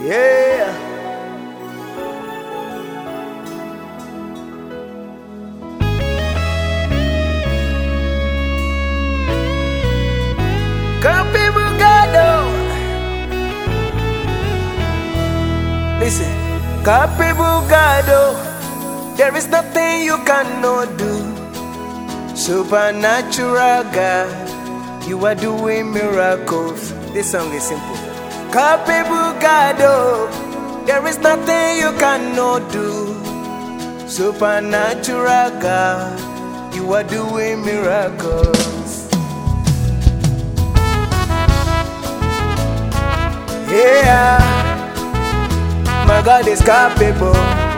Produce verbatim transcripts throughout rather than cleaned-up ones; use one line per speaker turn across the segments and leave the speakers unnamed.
Yeah. Copy Bugado. Listen, Copy Bugado. There is nothing you cannot do. Supernatural God, you are doing miracles. This song is simple. Copy Bugado. There is nothing you cannot do. Supernatural God, you are doing miracles. Yeah, my God is capable.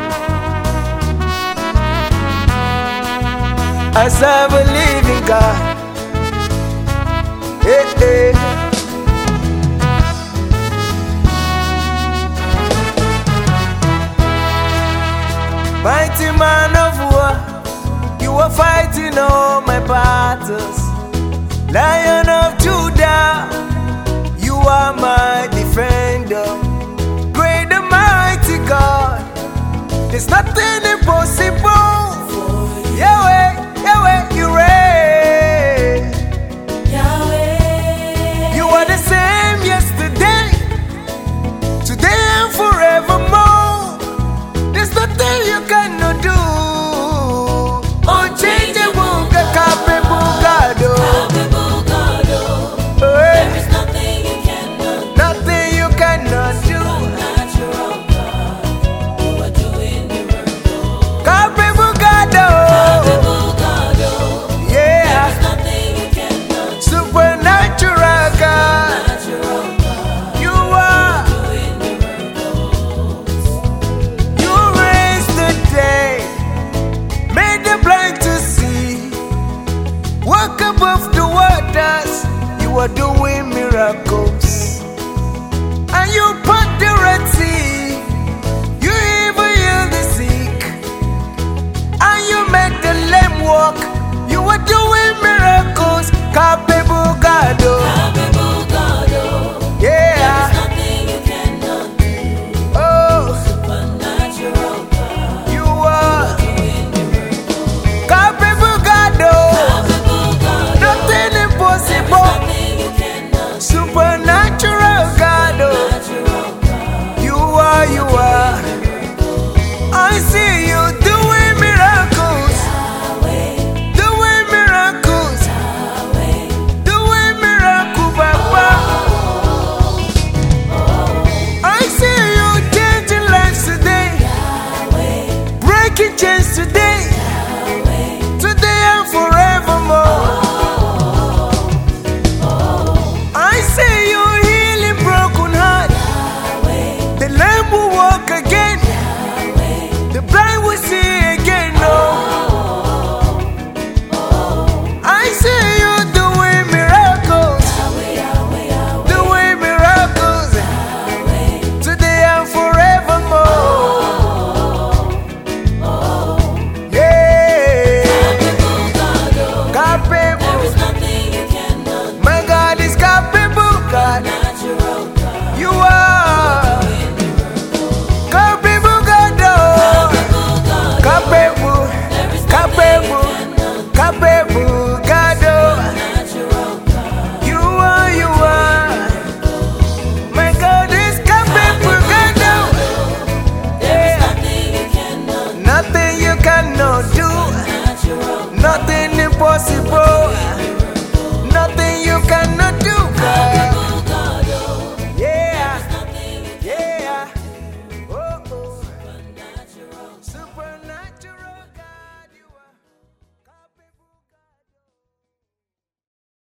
I serve a living God. Hey, hey. Mighty man of war, you are fighting all my battles. Lion of Judah, you are my defender. Great and mighty God, there's nothing impossible. Yahweh, Yahweh, you reign. Yahweh, you are the same yesterday, today and forevermore. There's nothing you cannot do. Unchangeable, capable God. There is nothing you cannot do. Nothing you cannot do. Supernatural God, you are doing miracles. Capable God. Capable God. Yeah. There is nothing you cannot do. Supernatural God. Supernatural God, you are doing miracles. You raised the dead, made the blind to see, walk above the waters. You are doing miracles. And you put the Red Sea